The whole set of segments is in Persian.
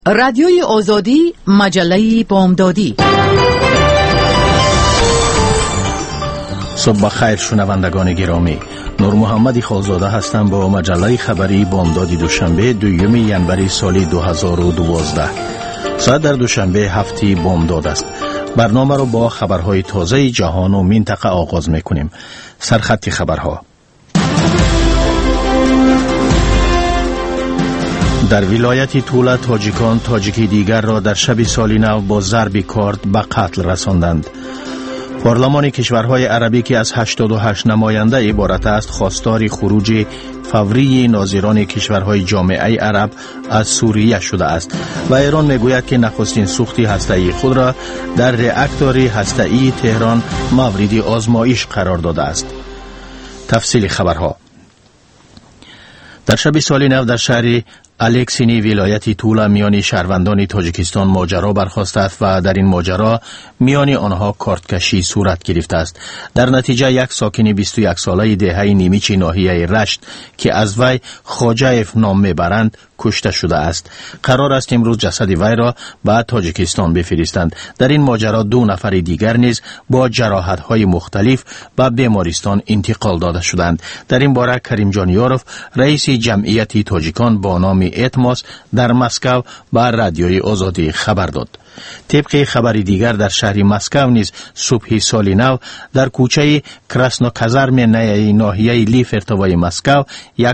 رادیوی آزادی، مجله بامدادی. صبح خیر شنوندگان گرامی، نور محمد خالزاده هستم با مجله خبری بامدادی دوشنبه 2 ژانویه سال 2012. ساعت در دوشنبه هفته بامداد است. برنامه را با خبرهای تازه جهان و منطقه آغاز میکنیم. سرخط خبرها. در ولایت تولا تاجیکان تاجیکی دیگر را در شب سال نو با ضرب کارد به قتل رساندند. پارلمان کشورهای عربی که از 88 نماینده عبارت است خواستار خروج فوری ناظران کشورهای جامعه عرب از سوریه شده است و ایران میگوید که نخستین سوخت هسته‌ای خود را در راکتور هسته‌ای تهران مورد آزمایش قرار داده است. تفصیل خبرها. در شب سال نو در شهر الکسینی ولایت تولا میان شهروندان تاجیکستان ماجرا برخاسته است و در این ماجرا میان آنها کارتکشی صورت گرفته است. در نتیجه یک ساکن 21 ساله دهه نیمیچ ناحیه رشت که از وی خواجایف نام میبرند کشته شده است. قرار است امروز جسد وی را به تاجیکستان بفرستند. در این ماجرا 2 نفر دیگر نیز با جراحت‌های مختلف به بیمارستان انتقال داده شدند. در این باره کریم جانیاروف رئیس جمعیت تاجیکان با نام اتماس در مسکو به رادیوی آزادی خبر داد. طبق خبری دیگر در شهر مسکو نیز صبح سال نو در کوچه کراسنوکازارم ناحیه لیفرتوای مسکو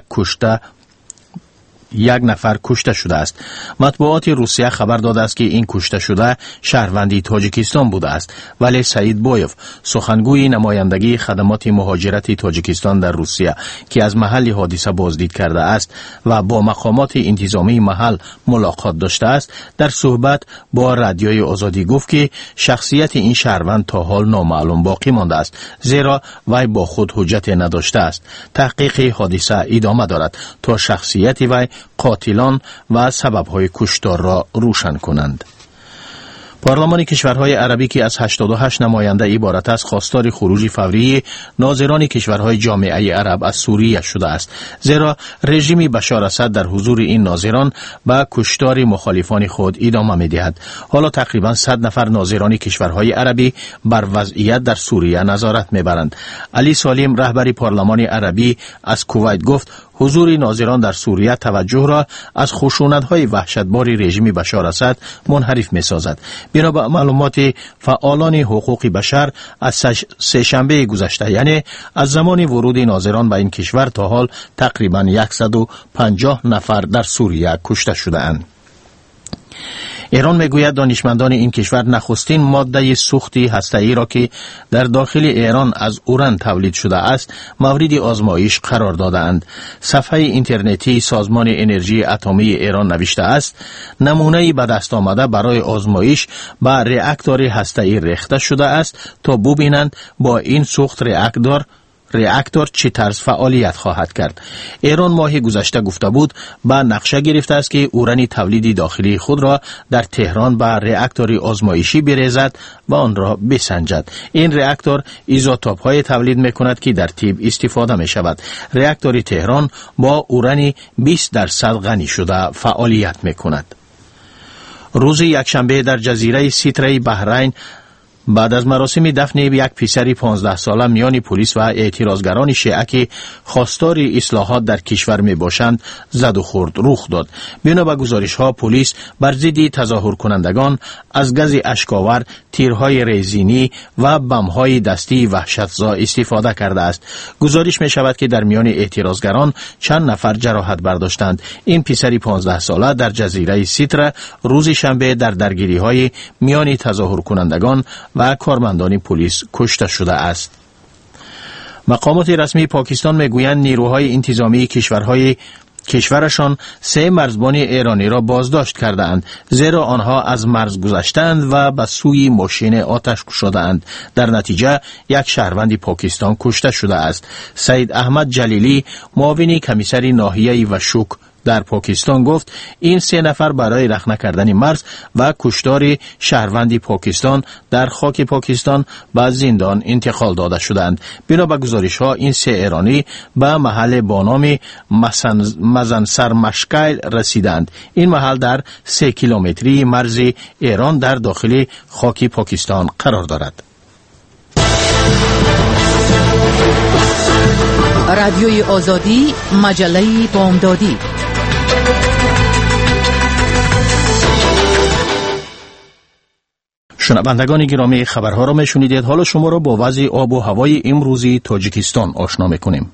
یک نفر کشته شده است. مطبوعات روسیه خبر داده است که این کشته شده شهروندی تاجیکستان بوده است، ولی سعید بویف سخنگوی نمایندگی خدمات مهاجرت تاجیکستان در روسیه که از محل حادثه بازدید کرده است و با مقامات انتظامی محل ملاقات داشته است، در صحبت با رادیوی آزادی گفت که شخصیت این شهروند تا حال نامعلوم باقی مانده است، زیرا وی با خود حجت نداشته است. تحقیق حادثه ادامه دارد تا شخصیت وی، قاتلان و سبب‌های کشتار را روشن کنند. پارلمان کشورهای عربی که از 88 نماینده عبارت است خواستار خروج فوری ناظران کشورهای جامعه عرب از سوریه شده است، زیرا رژیم بشار اسد در حضور این ناظران به کشتار مخالفان خود ادامه می‌دهد. حالا تقریبا 100 نفر ناظران کشورهای عربی بر وضعیت در سوریه نظارت می‌برند. علی سالم رهبر پارلمان عربی از کویت گفت حضور ناظران در سوریه توجه را از خشونت‌های وحشتبار رژیم بشار اسد منحرف می‌سازد. بنا به معلومات فعالان حقوق بشر از سه‌شنبه گذشته، یعنی از زمان ورود ناظران به این کشور تا حال تقریباً 150 نفر در سوریه کشته شده‌اند. ایران میگوید دانشمندان این کشور نخستین ماده سوخت هسته‌ای را که در داخل ایران از اوران تولید شده است مورد آزمایش قرار داده‌اند. صفحه اینترنتی سازمان انرژی اتمی ایران نوشته است نمونه به دست آمده برای آزمایش به راکتور هسته‌ای ریخته شده است تا ببینند با این سوخت راکتور چه طرز فعالیت خواهد کرد. ایران ماه گذشته گفته بود به نقشه گرفته است که اوران تولید داخلی خود را در تهران به راکتور آزمایشی بریزد و آن را بسنجد. این راکتور ایزوتوپ‌های تولید می‌کند که در طب استفاده می‌شود. راکتور تهران با اوران 20% غنی شده فعالیت می‌کند. روز یکشنبه در جزیره سیتره بحرین بعد از مراسم دفن یک پسر 15 ساله میان پلیس و اعتراضگران شیعه که خواستار اصلاحات در کشور می باشند زد و خورد رخ داد. بنا به گزارش‌ها پلیس بر ضد تظاهر کنندگان از گاز اشک‌آور، تیرهای ریزینی و بم‌های دستی وحشتزا استفاده کرده است. گزارش می شود که در میان اعتراضگران چند نفر جراحت برداشتند. این پسر 15 ساله در جزیره سیتره روز شنبه در درگیری‌های میان تظاهر کنندگان و کارمندان پلیس کشته شده است. مقامات رسمی پاکستان میگویند نیروهای انتظامی کشورشان 3 مرزبان ایرانی را بازداشت کردند، زیرا آنها از مرز گذشتند و به سوی ماشین آتش گشودند. در نتیجه یک شهروند پاکستان کشته شده است. سید احمد جلیلی معاون کمیسر ناحیه وشوک در پاکستان گفت این 3 نفر برای رخنه کردن مرز و کشتار شهروندی پاکستان در خاک پاکستان به زندان انتقال داده شدند. بنا به گزارش‌ها این 3 ایرانی به محل با نام مزنسر مشکل رسیدند. این محل در 3 کیلومتری مرز ایران در داخل خاک پاکستان قرار دارد. رادیوی آزادی، مجله بامدادی. شنوندگان گرامی، خبرها را میشنیدید. حالا شما را با وضع آب و هوای امروزی تاجیکستان آشنا میکنیم.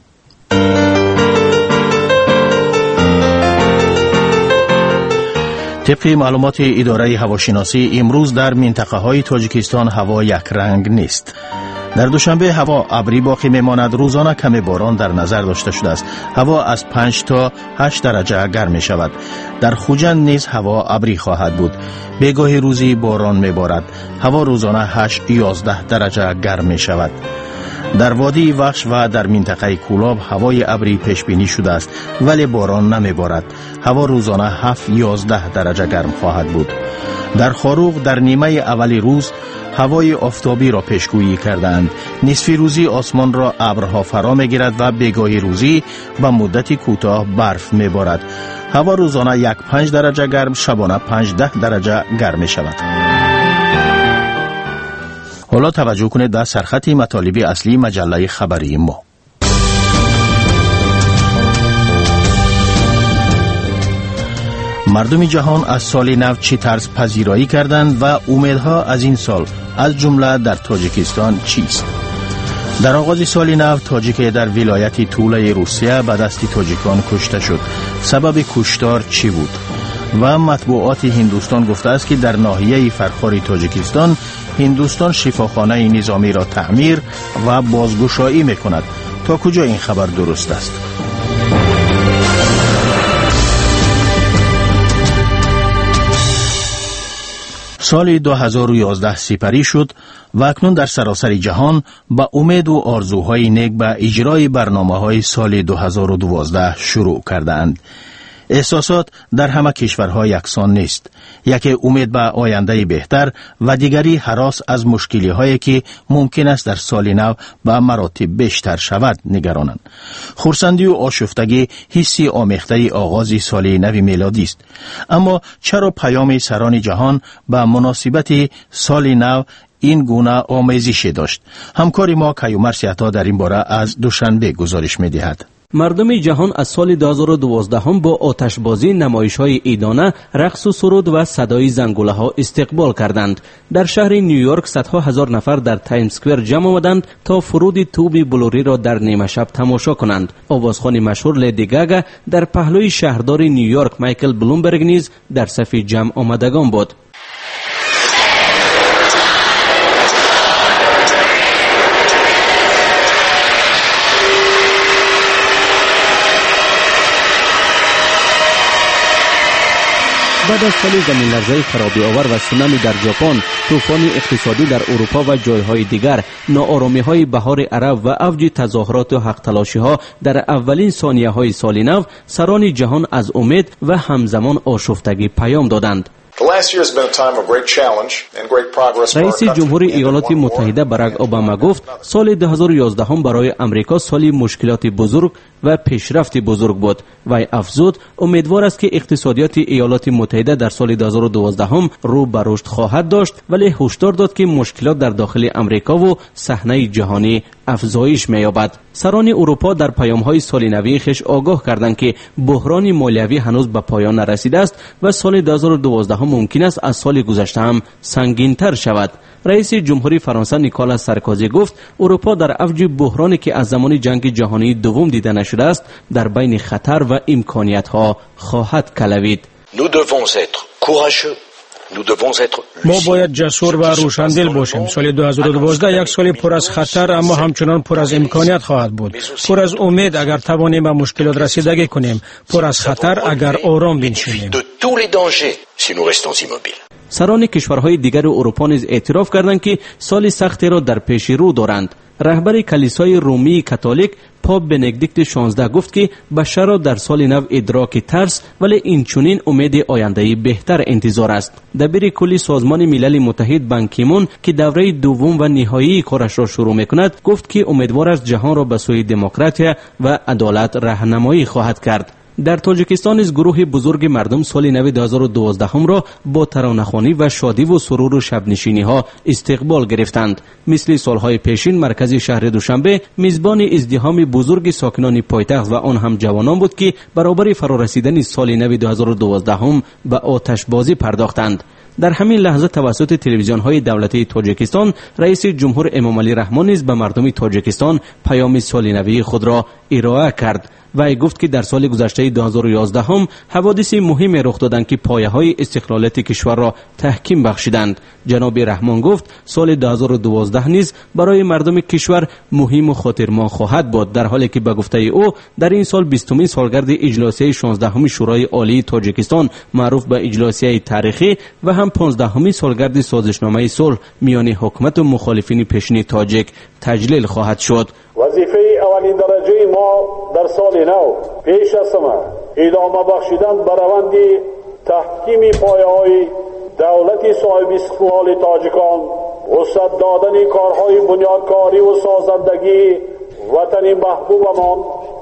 طبق معلومات اداره هواشناسی امروز در منطقه های تاجیکستان هوا یک رنگ نیست. در دوشنبه هوا ابری باقی میماند. روزانه کم باران در نظر داشته شده است. هوا از 5 تا 8 درجه گرم می شود. در خوجند نیز هوا ابری خواهد بود. بگاهی روزی باران می بارد. هوا روزانه 8-11 درجه گرم می شود. در وادی وحش و در منطقه کولاب هوای ابری پیش بینی شده است ولی باران نمی بارد. هوا روزانه 7-11 درجه گرم خواهد بود. در خاروق در نیمه اولی روز هوای آفتابی را پیشگویی کردند. نصف روزی آسمان را ابرها فرا میگیرد و بگاهی روزی به مدتی کوتاه برف میبارد. هوا روزانه 1-5 درجه گرم، شبانه 5-10 درجه گرم می شود. حالا توجه کنید در سرخط مطالب اصلی مجله خبری ما. مردم جهان از سال نو چه طرز پذیرایی کردند و امیدها از این سال از جمله در تاجیکستان چیست؟ در آغاز سال نو تاجیک در ولایت توله روسیه به دست تاجیکان کشته شد. سبب کشتار چی بود؟ و مطبوعات هندوستان گفته است که در ناحیه فرخار تاجیکستان هندوستان شفاخانه نظامی را تعمیر و بازگشایی میکند. تا کجا این خبر درست است؟ سال 2011 سپری شد و اکنون در سراسر جهان با امید و آرزوهای نیک به اجرای برنامه‌های سال 2012 شروع کردند. احساسات در همه کشورها یکسان نیست. یکی امید به آینده بهتر و دیگری هراس از مشکلی‌هایی که ممکن است در سال نو به مراتب بیشتر شود نگرانند. خرسندی و آشفتگی حسی آمیخته آغاز سال نو میلادی است. اما چرا پیام سران جهان به مناسبت سال نو این گونه آمیزشی داشت؟ همکار ما کیومرث عطا در این باره از دوشنبه گزارش می‌دهد. مردم جهان از سال 2012 هم با آتشبازی، نمایش‌های عیدانه، رقص و سرود و صدای زنگوله‌ها استقبال کردند. در شهر نیویورک صدها هزار نفر در تایم اسکوئر جمع آمدند تا فرود توب بلوری را در نیمه شب تماشا کنند. آوازخوان مشهور لیدی گاگا در پهلوی شهردار نیویورک مایکل بلومبرگ نیز در صف جمع آمدگان بود. بعد از سال زمین‌لرزه خرابی آور و سونامی در ژاپن، طوفان اقتصادی در اروپا و جایهای دیگر، ناآرامی‌های بهار عرب و اوج تظاهرات و حق تلاشی‌ها در اولین ثانیه‌های سال نو، سران جهان از امید و همزمان آشفتگی پیام دادند. رئیس جمهور ایالات متحده باراک اوباما گفت سال 2011 هم برای امریکا سالی مشکلات بزرگ و پیشرفت بزرگ بود. و افزود امیدوار است که اقتصادیات ایالات متحده در سال 2012 هم رو به رشد خواهد داشت، ولی هشدار داد که مشکلات در داخل امریکا و صحنه جهانی افزایش می‌یابد. سران اروپا در پیام‌های سال نوی خویش آگاه کردند که بحران مالیوی هنوز به پایان نرسیده است و سال 2012 هم ممکن است از سال گذشته هم سنگین‌تر شود. رئیس جمهوری فرانسه نیکولاس سارکوزی گفت اروپا در اوج بحرانی که از زمان جنگ جهانی دوم دیده نشده است در بین خطر و امکانیت‌ها خواهد کلوید. ما باید جسور و روشندل باشیم. سال 2012 یک سال پر از خطر اما همچنان پر از امکانیت خواهد بود. پر از امید اگر توانیم به مشکلات رسیدگی کنیم، پر از خطر اگر آرام بنشینیم. سران کشورهای دیگر اروپا نیز اعتراف کردند که سال سختی را در پیش رو دارند. رهبر کلیسای رومی کاتولیک پاپ بنگدیکت 16 گفت که بشر را در سال نو ادراک ترس ولی اینچنین امید آینده بهتر انتظار است. دبیر کلی سازمان ملل متحد بان کی مون که دوره دوم و نهایی کارش را شروع میکند گفت که امیدوار است جهان را به سوی دموکراسی و عدالت راهنمایی خواهد کرد. در تاجیکستان از گروه بزرگ مردم سال نو 2012 را با ترانه‌خوانی و شادی و سرور و شبنشینی ها استقبال گرفتند. مثل سالهای پیشین مرکز شهر دوشنبه میزبان ازدحام بزرگ ساکنان پایتخت و آن هم جوانان بود که برابر فرارسیدن سال نو 2012 به آتش بازی پرداختند. در همین لحظه توسط تلویزیون‌های دولتی تاجیکستان رئیس جمهور امامعلی رحمان نیز به مردم تاجیکستان پیام سال نوی خود را ارائه کرد. و گفت که در سال گذشته 2011 هم حوادث مهمی رخ دادند که پایه‌های استقلالیت کشور را تحکیم بخشیدند. جناب رحمان گفت سال 2012 نیز برای مردم کشور مهم و خاطرمان خواهد بود، در حالی که به گفته او در این سال 20مین سالگرد اجلاسیه 16 شورای عالی تاجیکستان معروف به اجلاسیه تاریخی و هم 15مین سالگرد سازشنامه صلح میان حکومت و مخالفین پیشین تاجیک تجلیل خواهد شد. وظیفه اولین درجه ما در سال نو پیش از همه ادامه بخشیدن به روند تحکیم پایه‌های دولت صاحب استقلال تاجیکان، وسعت دادن کارهای بنیادکاری و سازندگی وطن محبوبمان،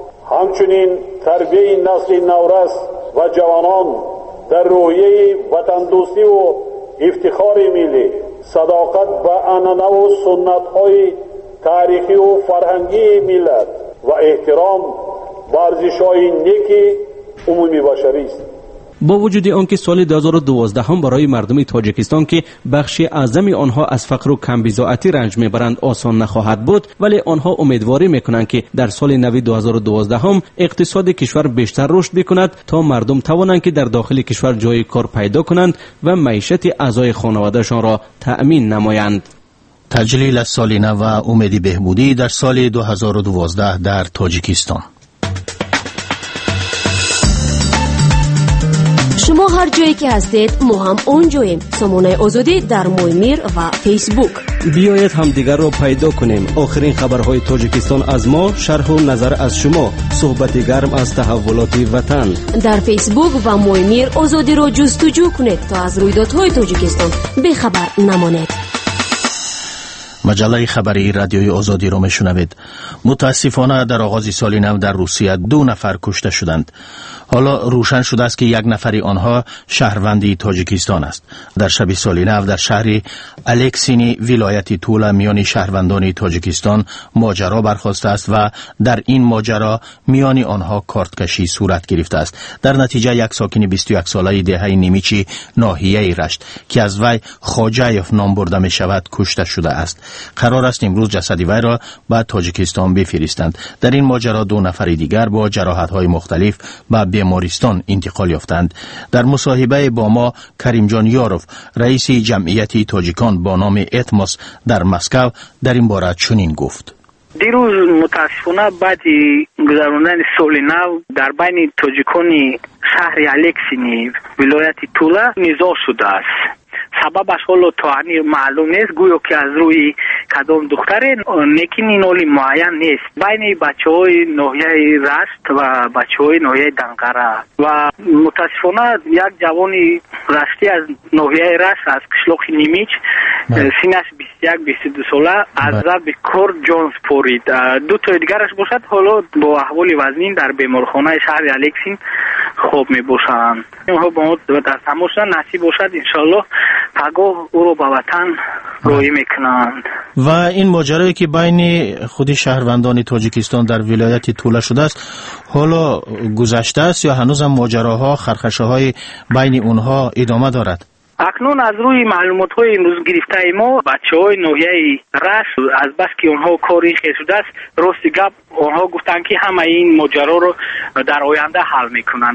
همچنین تربیت نسل نورس و جوانان در روحیه وطن دوستی و افتخار ملی، صداقت به عنعنه و سنت‌های تاریخی و فرهنگی ملت و احترام به ارزش‌های نیک عمومی بشری است. با وجود آنکه سال 2012 هم برای مردم تاجیکستان که بخش اعظم آنها از فقر و کمبزاعتی رنج میبرند آسان نخواهد بود، ولی آنها امیدواری میکنند که در سال نو 2012 هم اقتصاد کشور بیشتر رشد بکند تا مردم توانند که در داخل کشور جای کار پیدا کنند و معیشت اعضای خانوادهشان را تأمین نمایند. تجلیل از سال نو و امید بهبودی در سال 2012 در تاجیکستان. شما هر جایی که هستید ما هم اونجاییم. سامانه آزادی در مویمیر و فیسبوک. بیایید هم دیگر را پیدا کنیم. آخرین خبرهای تاجیکستان از ما، شرح و نظر از شما، صحبت گرم از تحولات وطن. در فیسبوک و مویمیر آزادی را جستجو کنید تا از رویدادهای تاجیکستان بخبر نمانید. مجله خبری رادیوی آزادی را میشنوید. متاسفانه در آغاز سال نو در روسیه 2 نفر کشته شدند. حالا روشن شده است که 1 نفری آنها شهروندی تاجیکستان است. در شب سال نو در شهر الکسینی ولایت تولا میان شهروندان تاجیکستان ماجرا برخاسته است و در این ماجرا میان آنها کارتکشی صورت گرفته است. در نتیجه 1 ساکن 21 ساله دهه نیمیچی ناحیه رشت که از وی خواجایف نام برده می شود کشته شده است. قرار است امروز جسد وی را به تاجیکستان بفرستند. در این ماجرا 2 نفر دیگر با جراحت‌های مختلف به بیمارستان انتقال یافتند. در مصاحبه با ما کریم جان یاروف، رئیس جمعیت تاجیکان با نام اتموس در مسکو، در این باره چنین گفت: دیروز متاسفانه بعد گذراندن سال نو در بین تاجیکان شهر الکسینی ولایت تولا نزاع شده است. سببش حالا تا معلوم نیست، گویا که از روی کدام دختر، لیکن این حالی معین نیست. بین بچه‌های ناحیه رشت و بچه‌های ناحیه دنقره و متاسفانه 1 جوانی رشتی از ناحیه رشت از قشلاق نیمیچ سینش 21-22 ساله از ضرب کار جان سپرید. 2 تا دیگرش باشد حالا با احوال وزنین در بیمارخانه شهر الکسین خوب میباشند. اونها با ما در تماس نصیب باشد انشالله پگاه او رو به وطن روی میکنند. و این ماجرایی که بین خود شهروندان تاجیکستان در ولایت تولا شده است حالا گذشته است یا هنوز هم ماجراها خرخشه‌های بین اونها ادامه دارد؟ اکنون از روی معلومات‌های امروز گرفته ما بچه‌های ناحیه رشت از بس که اونها کاری خیلی شده است، راست گپ اونها گفتن که همه این ماجرا رو در آینده حل میکنند.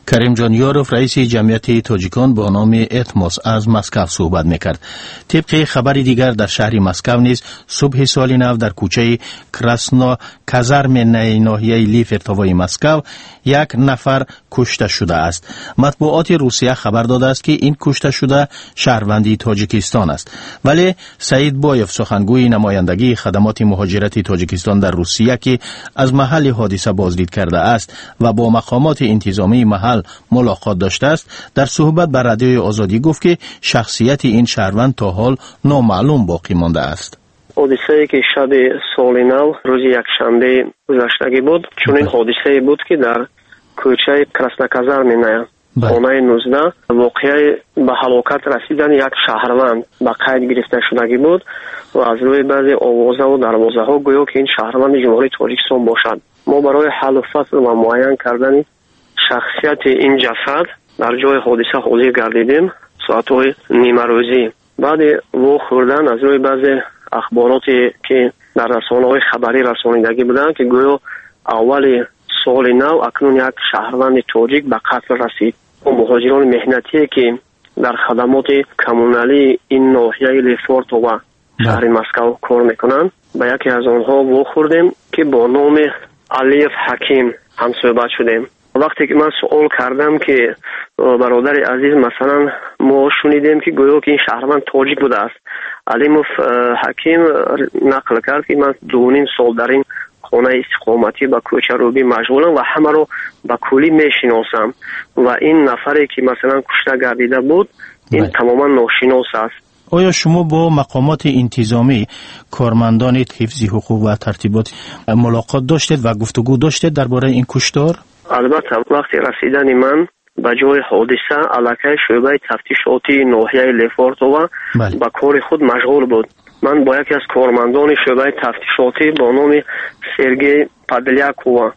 کریم جانیاروف رئیس جمعیت تاجیکان با نام اتموس از مسکو صحبت میکرد. طبق خبری دیگر در شهر مسکو نیز صبح سال نو در کوچه کراسنا کازارم ناحیه لیف ارتوای مسکو یک نفر کشته شده است. مطبوعات روسیه خبر داده است که این کشته شده شهروندی تاجیکستان است. ولی سعید بایف سخنگوی نمایندگی خدمات مهاجرتی تاجیکستان در روسیه که از محل حادثه بازدید کرده است و با مقامات انتظامی محل ملاقات داشته است، در صحبت با رادیوی آزادی گفت که شخصیت این شهروند تا حال نامعلوم باقی مانده است. حادثه‌ای که شب سال نو روز یکشنبه گذشتگی بود، چون این حادثه‌ای بود که در کوچه کراسناکازارم خانه 19 واقعه به هلاکت رسیدن یک شهروند به قید گرفته شدگی بود و از روی بعضی آوازه و دروازه ها گویا که این شهروند جمهوری تاجیکستان باشد. ما برای حل و فصل و معین کردن شخصیت این جسد در جای حادثه حاضر گردیدیم ساعت‌های نیمه روزی. بعد و خوردن از روی بعضی اخباراتی که در رسانه‌های خبری رسانیدگی بودند که گویا اول سال نو اکنون یک شهروند تاجیک به قتل رسید. و مهاجران مهنتی که در خدمات کمونالی این ناحیه لیفورت و شهر مسکو کار میکنند به یکی از آنها و خوردیم که با نام علیف حکیم هم صحبت شدیم. وقتی که من سوال کردم که برادر عزیز مثلا ما شنیدیم که گویا که این شهروند تاجیک بوده است، علیف حکیم نقل کرد که من 2.5 سال در این خانه استقامتی با کوچه روبی مشغولم و همه رو با کلی میشناسم و این نفری که مثلا کشته گردیده بود این تماما ناشناس است. آیا شما با مقامات انتظامی کارمندان حفظ حقوق و ترتیبات ملاقات داشتید و گفتگو داشتید درباره این کشتار؟ البته وقتی رسیدن من به جای حادثه علاقه شعبه تفتیشاتی ناحیه لیفورت و با کار خود مشغول بود. من با یکی از کارمندان شعبه تفتیشاتی با نام سرگی پادلیاکووا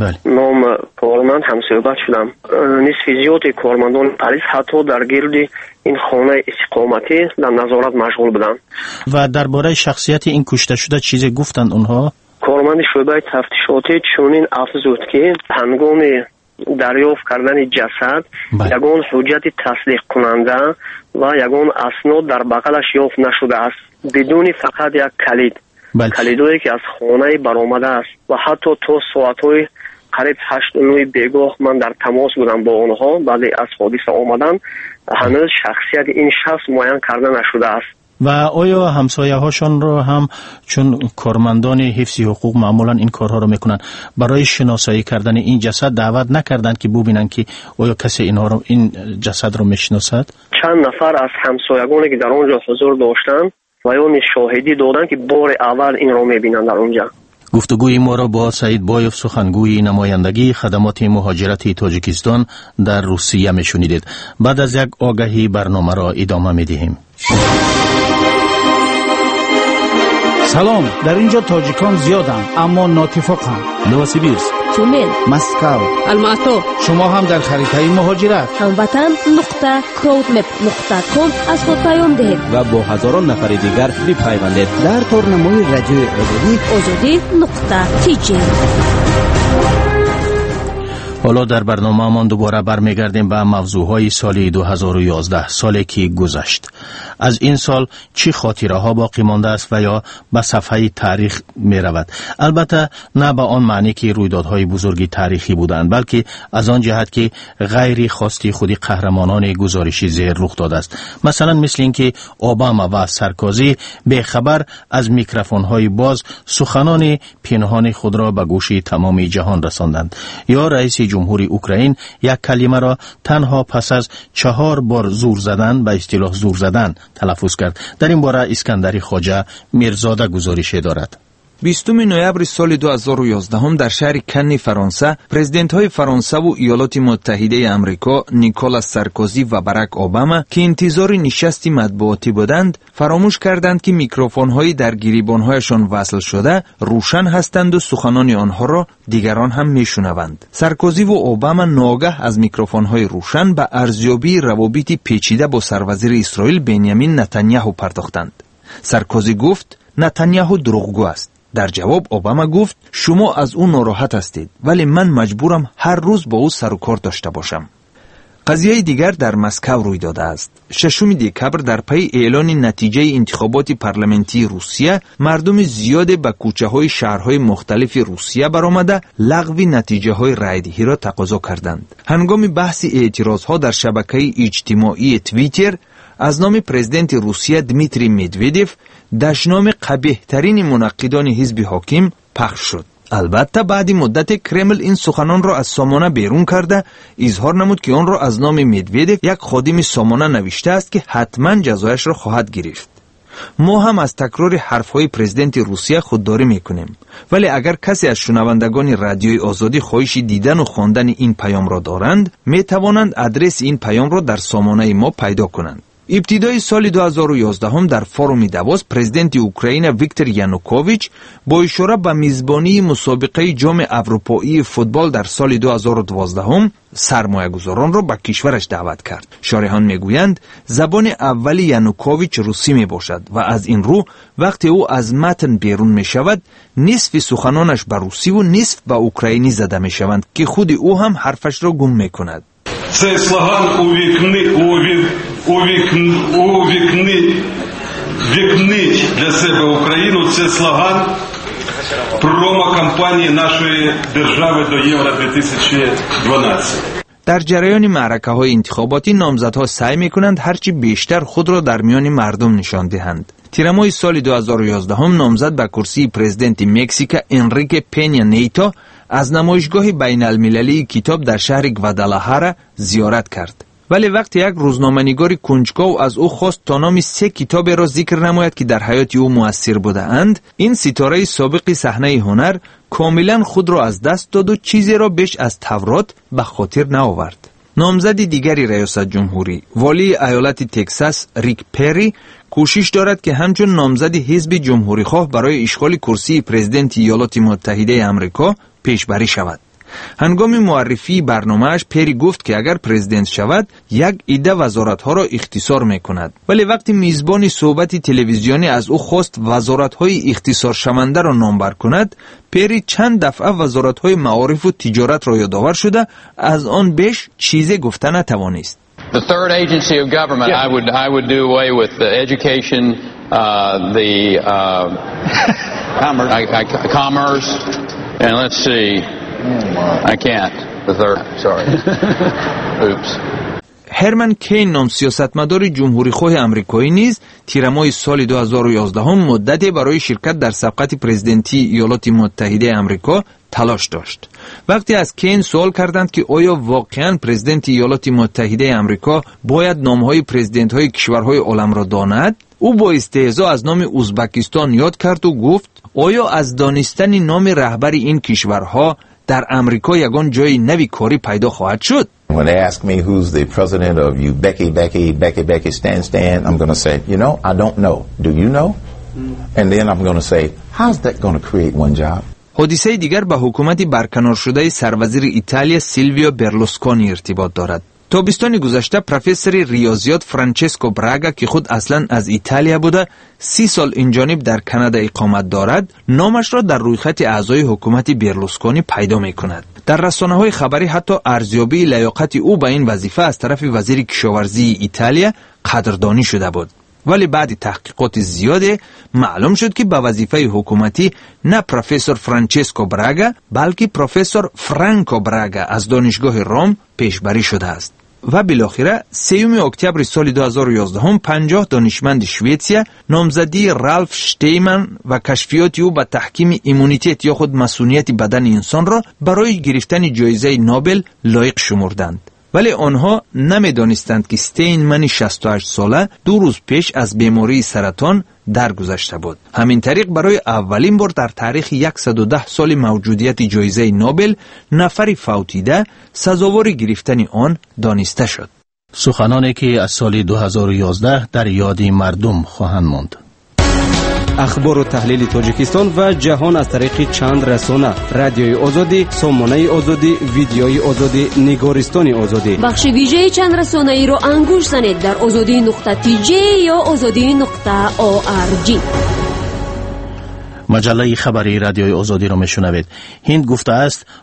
نام کارمند هم صحبت شدم. نصف زیاد کارمندان پلیس حتی در گرد این خانه استقامتی در نظارت مشغول بودند. و درباره شخصیت این کشته شده چیزی گفتند اونها؟ کارمند شعبه تفتیشاتی چنین افزود که هنگام دریافت کردن جسد یگان حجت تصدیق کننده و یگان اسناد در بغلش یافت نشده است بدون فقط یک کلید. کلیدایی که از خانه برآمده است و حتی تا ساعت‌های قریب 8-9 بیگاه من در تماس بودم با آنها. بعد از حادثه آمدن هنوز شخصیت این شخص معین کرده نشده است. و آیا همسایه هاشان را هم چون کارمندان حفظ حقوق معمولا این کارها رو میکنن برای شناسایی کردن این جسد دعوت نکردند که ببینن که آیا کسی اینها رو این جسد رو میشناسد؟ چند نفر از همسایگانی که در اونجا حضور داشتند و یا شاهدی دادن که بار اول این رو میبینن در اونجا. گفتگوی ما را با سعید بایف سخنگوی نمایندگی خدمات مهاجرتی تاجیکستان در روسیه میشنیدید. بعد از یک آگهی برنامه را ادامه میدهیم. سلام، در اینجا تاجیکان زیادند اما ناتفاقند. نوسیبیرسک، تومن، مسکو، الماتو. شما هم در خریطه مهاجرت هموطن.crowdmap.com از خود پیام دهید و با هزاران نفر دیگر بپیوندید در تورنمای رادیوی آزادی.tj. حالا در برنامه من دوباره برمیگردیم به موضوعهای سال 2011، سالی که گذشت. از این سال چی خاطره ها باقی مانده است و یا به صفحه تاریخ می رود؟ البته نه به آن معنی که رویدادهای بزرگی تاریخی بودند، بلکه از آن جهت که غیر خواستی خودی قهرمانان گزارشی زیر رخ داده است. مثلا مثل اینکه اوباما و سارکوزی به خبر از میکروفون های باز سخنان پنهان خود را به گوش تمام جهان رساندند، یا رئیس جمهوری اوکراین یک کلمه را تنها پس از 4 بار زور زدن، به اصطلاح زور زدن، تلفظ کرد. در این باره اسکندری خواجه میرزاده گزارش دارد. 20 نوامبر سال 2011 در شهر کن فرانسه پرزیدنت های فرانسه و ایالات متحده آمریکا نیکولاس سارکوزی و باراک اوباما که انتظار نشستی مطبوعاتی بودند فراموش کردند که میکروفون های در گریبان هایشان وصل شده روشن هستند و سخنان آنها را دیگران هم میشنوند. سارکوزی و اوباما ناگه از میکروفون های روشن به ارزیابی روابط پیچیده با سروزیر اسرائیل بنیامین نتانیاهو پرداختند. سارکوزی گفت نتانیاهو دروغگو است. در جواب اوباما گفت شما از او ناراحت هستید ولی من مجبورم هر روز با او سر و کار داشته باشم. قضیه دیگر در مسکو روی داده است. 6 دکبر در پی اعلان نتیجه انتخابات پارلمانتی روسیه، مردم زیاد به کوچه‌های شهرهای مختلف روسیه برآمده لغو نتیجه‌های رایدهی را تقاضا کردند. هنگام بحث اعتراضها در شبکه اجتماعی توییتر از نام پرزیدنت روسیه دمیتری مدودوف دشنام قبیح‌ترین منقدان حزب حاکم پخش شد. البته بعد مدت کرمل این سخنان را از سامانه بیرون کرده اظهار نمود که آن را از نام مدودوف یک خادم سامانه نوشته است که حتما جزایش را خواهد گرفت. ما هم از تکرار حرفهای پرزیدنت روسیه خودداری میکنیم، ولی اگر کسی از شنوندگان رادیوی آزادی خواهش دیدن و خواندن این پیام را دارند، می توانند آدرس این پیام را در سامانه ما پیدا کنند. ابتدای سال 2011 در فروم داووس پرزیدنت اوکراین ویکتور یانوکوویچ با اشاره به میزبانی مسابقه جام اروپایی فوتبال در سال 2012 سرمایه‌گذاران را به کشورش دعوت کرد. شارحان میگویند زبان اول یانوکوویچ روسی می باشد و از این رو وقتی او از متن بیرون می شود نصف سخنانش به روسی و نصف به اوکراینی زده می شوند که خود او هم حرفش را گم می کند. Цей слоган увікнить для себе Україну. Це слоган промо-кампанії нашої держави до Євро 2012. در جریان معرکه‌های انتخاباتی نامزدها سعی می‌کنند هرچی بیشتر خود را در میان مردم نشان دهند. تیرمای سال 2011 نامزد به کرسی پرزیدنت مکزیک انریکه پنیا نیتو از نمایشگاه بین المللی کتاب در شهر گوادالاجارا زیارت کرد. ولی وقتی یک روزنامه‌نگار کنجکاو از او خواست تا نام 3 کتاب را ذکر نماید که در حیات او مؤثر بوده اند، این ستاره سابق صحنه هنر کاملا خود را از دست داد و چیزی را بیش از تورات به خاطر نآورد. نامزد دیگری ریاست جمهوری، والی ایالت تگزاس ریک پری، کوشش دارد که همچون نامزد حزب جمهوری خواه برای اشغال کرسی پرزیدنت ایالات متحده آمریکا پیشبری شود. هنگام معرفی برنامه‌اش پری گفت که اگر پرزیدنت شود یک عده وزارت‌ها را اختصار می‌کند، ولی وقتی میزبان صحبت تلویزیونی از او خواست وزارت‌های اختصار شونده را نامبر کند، پری چند دفعه وزارت‌های معارف و تجارت را یادآور شده از آن بیش چیزی گفته نتوانست. The third agency of government, I would do away with the education, commerce, and let's see, I can't. The third, sorry. Oops. هرمن کین نام سیاستمدار جمهوری خواه امریکایی نیز تیرمای سال 2011 مدتی برای شرکت در سبقت پرزیدنتی ایالات متحده آمریکا تلاش داشت. وقتی از کین سوال کردند که آیا واقعاً پرزیدنت ایالات متحده آمریکا باید نامهای پرزیدنت‌های کشورهای عالم را داند، او با استهزا از نام ازبکستان یاد کرد و گفت آیا از دانستن نام رهبر این کشورها در امریکا یگان جای نوی کاری پیدا خواهد شد؟ When they ask me who's the president of Uzbekistan, Stan, I'm going to say, I don't know. Do you know? And then I'm going to say, how's that going to create one job? حادثه دیگر به حکومت برکنار شده سروزیر ایتالیا سیلویو برلوسکونی ارتباط دارد. تابستان گذشته پروفسور ریاضیات فرانچسکو براگا که خود اصلا از ایتالیا بوده 30 سال اینجانب در کانادا اقامت دارد، نامش را در رویخط اعضای حکومت برلوسکونی پیدا می کند. در رسانه‌های خبری حتی ارزیابی لیاقت او به این وظیفه از طرف وزیر کشاورزی ایتالیا قدردانی شده بود. ولی بعد تحقیقات زیاده معلوم شد که به وظیفه حکومتی نه پروفسور فرانچسکو براگا بلکه پروفسور فرانکو براگا از دانشگاه روم پیشبری شده است. و بالاخره 3 اکتبر سال 2011 50 دانشمند شویتسیا نامزدی رالف شتیمن و کشفیات او به تحکیم ایمونیتت یا خود مسئولیت بدن انسان را برای گرفتن جایزه نوبل لایق شمردند. ولی آنها نمیدانستند که استینمن 68 ساله 2 روز پیش از بیماری سرطان درگذشته بود. همین طریق برای اولین بار در تاریخ 110 سال موجودیت جایزه نوبل نفری فوتیده سزاوار گرفتن آن دانسته شد. سخنانی که از سال 2011 در یاد مردم خواهند ماند. اخبار و تحلیل تاجیکستان و جهان از طریق چند رسانه: رادیوی آزادی، سامانه آزادی، ویدیوی آزادی، نگارستان آزادی. بخش ویژه چند رسانه ای رو انگوش زنید در azadi.tj یا azadi.org. مجله خبری رادیوی آزادی را میشنوید. هند گفته است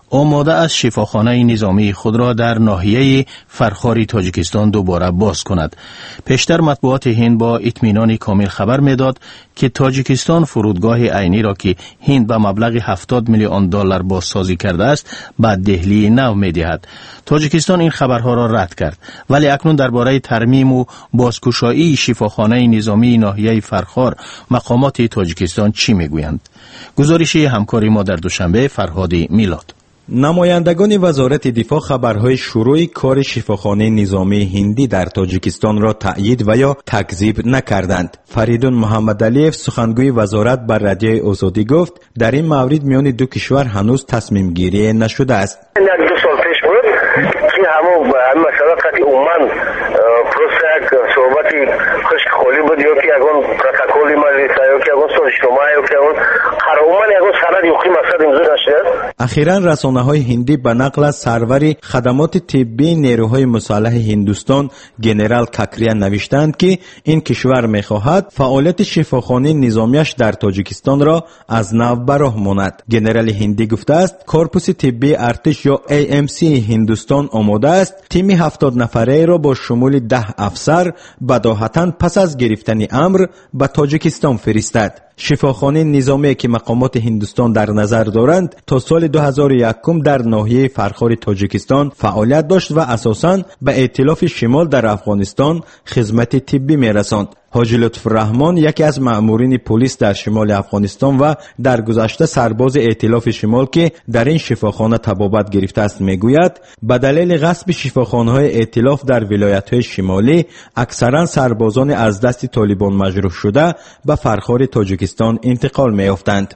آماده است شفاخانه نظامی خود را در ناحیه فرخار تاجیکستان دوباره باز کند. پیشتر مطبوعات هند با اطمینان کامل خبر میداد که تاجیکستان فرودگاه عینی را که هند به مبلغ 70 میلیون دلار بازسازی کرده است به دهلی نو می‌دهد. تاجیکستان این خبرها را رد کرد، ولی اکنون درباره ترمیم و بازگشایی شفاخانه نظامی ناحیه فرخار مقامات تاجیکستان چی میگویند؟ گزارش همکار ما در دوشنبه فرهاد میلاد. نمایندگان وزارت دفاع خبرهای شروع کار شفاخانه نظامی هندی در تاجیکستان را تأیید و یا تکذیب نکردند. فریدون محمد علیف سخنگوی وزارت بر رادیوی آزادی گفت در این مورد میان دو کشور هنوز تصمیم گیری نشده است. دو سال پیش بود که همون مسئله قطعی اومن پروسه صحبتی خشک خولی بود یا که اگون پروتکولی مجلس یا که اگون سازشنامه یا که اگون قرارمان اگون سند یوخی مقصد امضا نشد. اخیراً رسانه‌های هندی به نقل از سرور خدمات طبی نیروهای مسلح هندوستان گنرال کاکریا نوشتند که این کشور می‌خواهد فعالیت شفاخانه نظامیش در تاجیکستان را از نو به راه ماند. گنرال هندی گفته است کورپوس طبی ارتش یا AMC هندوستان آماده است تیم 70 نفره را با شمول 10 افسر بداهتاً پس از گرفتن امر به تاجیکستان فرستد. شفاخانه نظامی که مقامات هندوستان در نظر دارند تا سال 2001 در ناحیه فرخار تاجیکستان فعالیت داشت و اساساً به ائتلاف شمال در افغانستان خدمت طبی می‌رساند. حاجی لطف الرحمن یکی از مأمورین پلیس در شمال افغانستان و در گذشته سرباز ائتلاف شمال که در این شفاخانه تبابت گرفته است میگوید به دلیل غصب شفاخانه‌های ائتلاف در ولایت‌های شمالی اکثرا سربازان از دست طالبان مجروح شده به فرخار تاجیکستان انتقال می‌یافتند.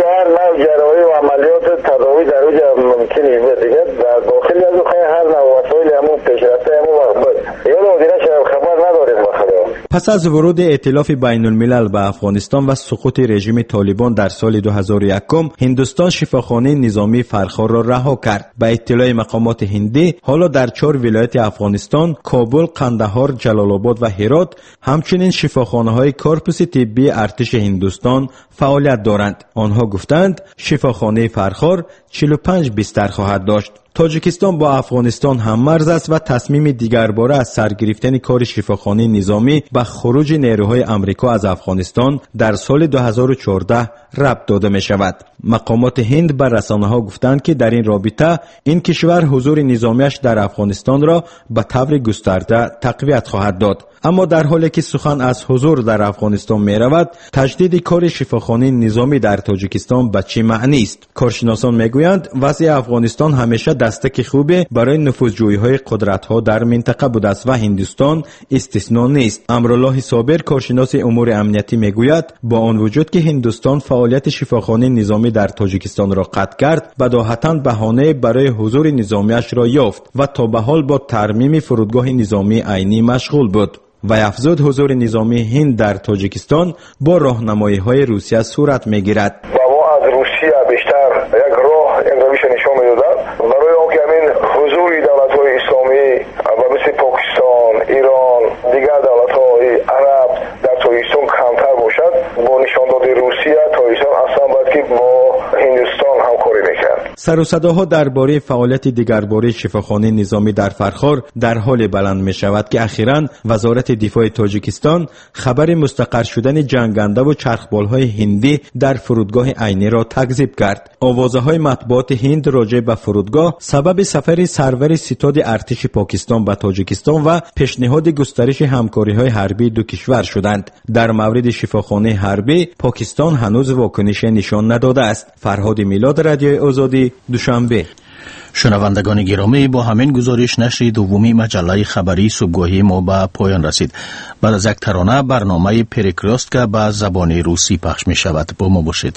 جراحی و عملیات تداوی در اوج ممکنه بود دیگه در داخل از هر نوع وسایل همون پیشرفته همون وقت بود یا مدیرش خبر نداریم بخدا. پس از ورود ائتلاف بین الملل به افغانستان و سقوط رژیم طالبان در سال 2001 هندوستان شفاخانه نظامی فرخار را رها کرد. به اطلاع مقامات هندی حالا در 4 ولایت افغانستان کابل، قندهار، جلال آباد و هرات همچنین شفاخانه‌های کورپوس طبی ارتش هندوستان فعالیت دارند. آنها گفتند شفاخانه فرخار 45 بستر خواهد داشت. تاجیکستان با افغانستان هم مرز است و تصمیم دیگرباره از سرگرفتن کار شفاخانه نظامی به خروج نیروهای امریکا از افغانستان در سال 2014 ربط داده می شود. مقامات هند بر رسانه‌ها گفتند که در این رابطه این کشور حضور نظامیش در افغانستان را به طور گسترده تقویت خواهد داد. اما در حالی که سخن از حضور در افغانستان می رود، تجدید کار شفاخانه نظامی در تاجیکستان به چه معنی است؟ کارشناسان می گویند وضع افغانستان همیشه دستک خوبی برای نفوذجویی‌های قدرت‌ها در منطقه بوده است و هندوستان استثنا نیست. امرالله صابر کارشناس امور امنیتی می گوید با آن وجود که هندوستان فعالیت شفاخانه نظامی در تاجیکستان را قطع کرد، بداهتاً بهانه برای حضور نظامیش را یافت و تا به حال با ترمیم فرودگاه نظامی عینی مشغول بود. و افزود حضور نظامی هند در تاجیکستان با راهنمایی‌های روسیه صورت می‌گیرد. ما از روسیه بیشتر یک راه امروزی نشان می‌دهد برای آنکه همین حضور دولت‌های اسلامی و مثل پاکستان، ایران، دیگر دولت‌های عرب در تاجیکستان کمتر باشد. با نشان دادن روسیه تاجیکستان اصلا باید که با هندوستان همکاری می‌کرد. سر و صداها درباره فعالیت دیگرباره شفاخانه نظامی در فرخار در حال بلند می شود که اخیراً وزارت دفاع تاجیکستان خبر مستقر شدن جنگنده و چرخبال‌های هندی در فرودگاه عینی را تکذیب کرد. آوازه‌های مطبوعات هند راجع به فرودگاه سبب سفر سرور ستاد ارتش پاکستان به تاجیکستان و پیشنهاد گسترش همکاری‌های حربی دو کشور شدند. در مورد شفاخانه حربی پاکستان هنوز واکنش نشان نداده است. فرهاد میلاد، رادیو آزادی، دوشنبه. شنوندگان گرامی، با همین گزارش نشر دومی مجله خبری صبحگاهی ما به پایان رسید. بعد از یک ترانه برنامه پریکراست که به زبان روسی پخش می شود. با ما باشید.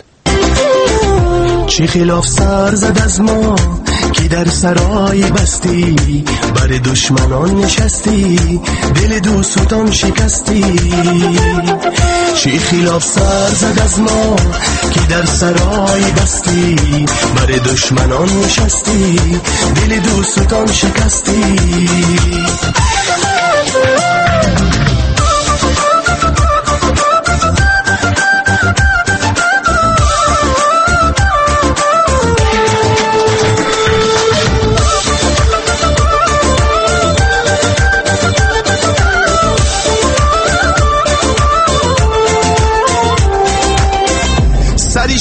چی خلاف سر زد از ما که در سرای بستی، بر دشمنان نشستی، دل دوستان شکستی. چی خلاف سر زد از ما که در سرای بستی، بر دشمنان نشستی، دل دوستان شکستی.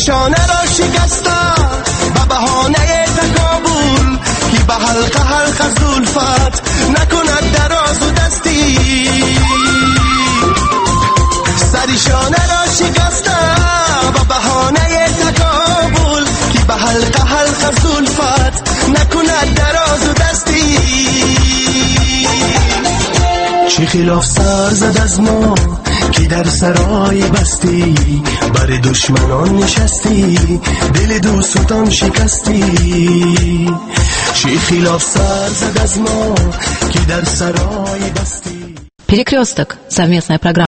سرشانه را شکسته به بهانه تکابل که به حلقه حلقه زلفت نکند دراز و دستی سرشانه را شکسته به بهانه تکابل که به حلقه حلقه زلفت نکند دراز و دستی چه خلاف سر زد از ما که در سرای بستی بر دشمنان نشستی دل دوستان شکستی چه خلاف سر زد از ما که در سرای بستی. Перекресток. Совместная программа